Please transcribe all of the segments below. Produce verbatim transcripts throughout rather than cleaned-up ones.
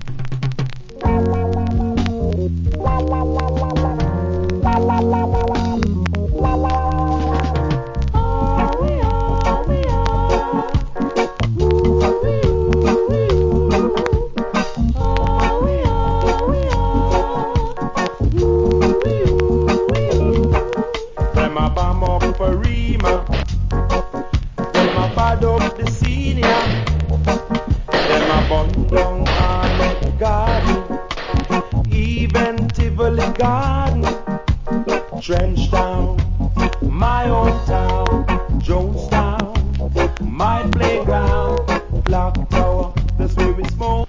Trench Town, my old town, Jonestown, my playground, Black Tower, that's where we smoke.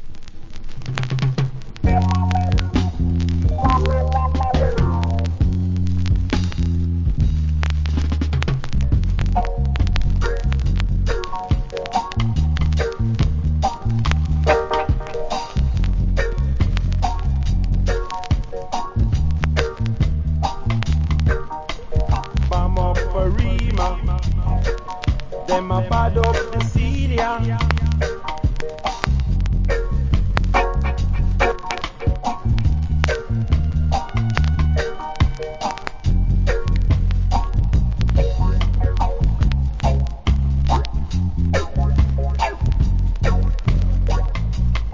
Them a bad up